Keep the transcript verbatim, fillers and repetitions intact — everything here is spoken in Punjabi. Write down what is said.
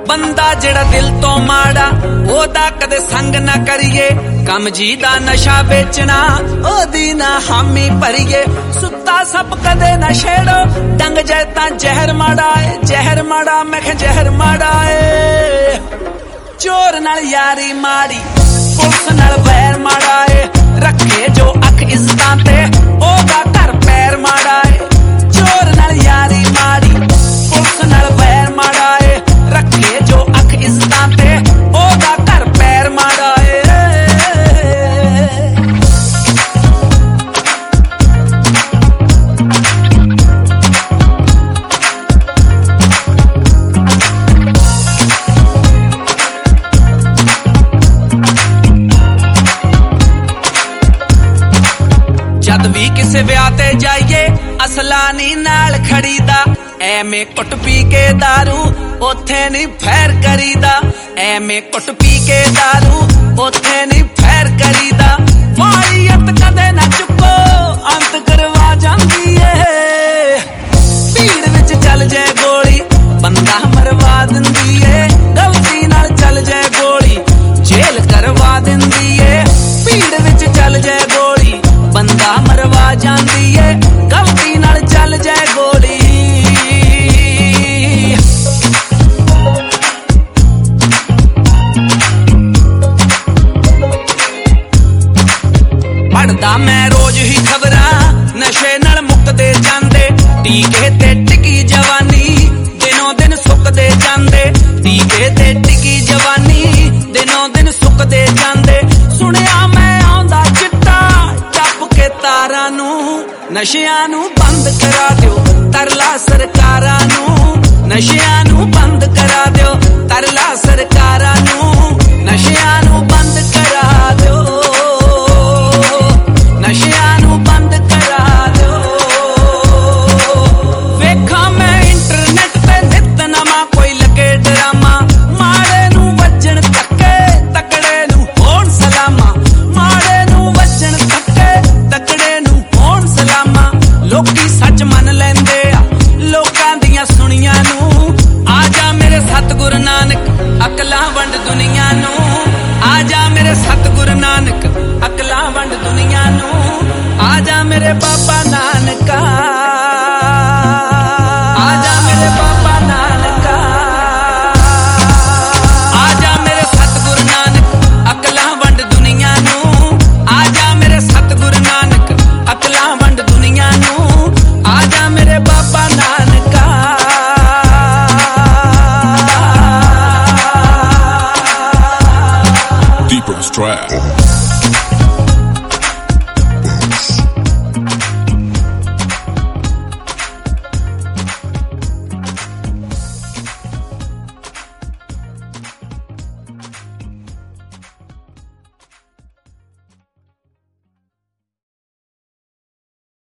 ਬੰਦਾ ਜਿਹੜਾ ਦਿਲ ਤੋਂ ਮਾੜਾ ਉਹਦਾ ਕਦੇ ਸੰਗ ਨਾ ਕਰੀਏ ਕੰਮ ਜੀ ਦਾ ਨਸ਼ਾ ਵੇਚਣਾ ਉਹਦੀ ਨਾ ਹਾਮੀ ਭਰੀਏ ਸੁੱਤਾ ਸੱਪ ਕਦੇ ਨਾ ਛੇੜੋ ਡੰਗ ਜਾਏ ਤਾਂ ਜ਼ਹਿਰ ਮਾੜਾ ਏ ਜ਼ਹਿਰ ਮਾੜਾ ਮੈਂ ਕਿਹਾ ਜ਼ਹਿਰ ਮਾੜਾ ਏ ਚੋਰ ਨਾਲ ਯਾਰੀ ਮਾੜੀ ਪੁਲਿਸ ਨਾਲ ਵੈਰ ਮਾੜਾ ਏ ਰੱਖੇ ਜੋ ਅੱਖ ਇੱਜ਼ਤਾਂ ਤੇ ਉਹਦਾ ਘਰ ਪੈਰ ਮਾੜਾ ਏ ਚੋਰ ਨਾਲ ਯਾਰੀ ਮਾੜੀ ਪੁਲਿਸ ਨਾਲ ਵੈਰ ਮਾੜਾ ਏ ਰੱਖੇ ਜੋ ਅੱਖ ਇੱਜ਼ਤਾਂ ਤੇ ਉਹਦਾ ਘਰ ਪੈਰ ਮਾੜਾ ਏ ਜਦ ਵੀ ਕਿਸੇ ਵਿਆਹ ਤੇ ਜਾਈਏ ਅਸਲਾ ਨੀ ਨਾਲ ਖੜੀਦਾ ਐਵੇਂ ਕੁੱਟ ਪੀ ਕੇ ਦਾਰੂ ਉੱਥੇ ਨੀ ਫੈਰ ਕਰੀਦਾ ਐਵੇਂ ਕੁੱਟ ਪੀ ਕੇ ਦਾਰੂ ਉੱਥੇ ਨੀ ਫੈਰ ਕਰੀਦਾ ਵਾਲੀਅਤ ਕਦੇ ਨਾ ਚੁੱਕੋ ਅੰਤ ਕਰਵਾ ਜਾਂਦੀ ਏ ਭੀੜ ਵਿੱਚ ਚੱਲ ਜਾਏ ਗੋਲੀ ਬੰਦਾ ਮਰਵਾ ਦਿੰਦੀ ਏ ਗਲਤੀ ਨਾਲ ਚੱਲ ਜਾਏ ਗੋਲੀ ਜੇਲ੍ਹ ਕਰਵਾ ਦਿੰਦੀ ਏ ਭੀੜ ਵਿੱਚ ਚੱਲ ਜਾਏ ਗੋਲੀ ਬੰਦਾ ਮਰਵਾ ਜਾਂਦੀ ਏ ਗਲਤੀ ਨਾਲ ਚੱਲ ਜਾਏ ਗੋਲੀ ਪੜਦਾ ਮੈਂ ਰੋਜ਼ ਹੀ ਖਬਰਾਂ ਨਸ਼ੇ ਨਾਲ ਮੁੱਕਦੇ ਜਾਂਦੇ ਟੀਕੇ ਤੇ ਟਿਕੀ ਜਵਾਨੀ ਦਿਨੋਂ ਦਿਨ ਸੁੱਕਦੇ ਜਾਂਦੇ ਟੀਕੇ ਤੇ ਟਿਕੀ ਜਵਾਨੀ ਦਿਨੋਂ ਦਿਨ ਸੁੱਕਦੇ ਜਾਂਦੇ ਸੁਣਿਆ ਮੈਂ ਆਉਂਦਾ ਚਿੱਟਾ ਟੱਪ ਕੇ ਤਾਰਾਂ ਨੂੰ ਨਸ਼ਿਆਂ ਨੂੰ ਬੰਦ ਕਰਾ ਦਿਓ ਤਰਲਾ ਸਰਕਾਰਾਂ ਨੂੰ ਨਸ਼ਿਆਂ ਨੂੰ ਬੰਦ ਕਰਾ ਦਿਓ ਤਰਲਾ ਸਰਕਾਰਾਂ ਨੂੰ ਨਸ਼ਿਆਂ ਨੂੰ ਬੰਦ ਕਰਾ ਦਿਓ ਨਸ਼ਿਆਂ ਨੂੰ ਬੰਦ ਕਰਾ ਦਿਓ ਵੇਖਾਂ ਮੈਂ ਇੰਟਰਨੈਟ ਤੇ ਨਿੱਤ ਨਵਾਂ ਕੋਈ ਲੱਗੇ ਡਰਾਮਾ ਮਾੜੇ ਨੂੰ ਵੱਜਣ ਧੱਕੇ ਤਕੜੇ ਨੂੰ ਹੋਣ ਸਲਾਮਾਂ ਮਾੜੇ ਨੂੰ ਵੱਜਣ ਧੱਕੇ ਤਕੜੇ ਨੂੰ ਹੋਣ ਸਲਾਮਾਂ ਲੋਕੀ ਸੱਚ ਮੰਨ ਲੈਂਦੇ ਆ ਲੋਕਾਂ ਦੀਆਂ ਸੁਣੀਆਂ ਨੂੰ ਆ ਜਾ ਮੇਰੇ ਸਤਿਗੁਰ ਨਾਨਕ ਅਕਲਾਂ ਵੰਡ ਦੁਨੀਆ ਨੂੰ ਆ ਜਾ ਮੇਰੇ ਸਤਿਗੁਰ ਨਾਨਕ ਅਕਲਾਂ ਵੰਡ ਦੁਨੀਆ ਨੂੰ ਆ ਜਾ ਮੇਰੇ ਬਾਬਾ ਨਾਨਕਾ ਆ ਜਾ ਮੇਰੇ ਬਾਬਾ ਨਾਨਕਾ ਆ ਜਾ ਮੇਰੇ ਸਤਿਗੁਰ ਨਾਨਕ ਅਕਲਾਂ ਵੰਡ ਦੁਨੀਆ ਨੂੰ ਆ ਜਾ ਮੇਰੇ ਸਤਿਗੁਰ ਨਾਨਕ ਅਕਲਾਂ ਵੰਡ ਦੁਨੀਆ ਨੂੰ ਆ ਜਾ ਮੇਰੇ ਬਾਬਾ ਨਾਨਕਾ Deeper Strap.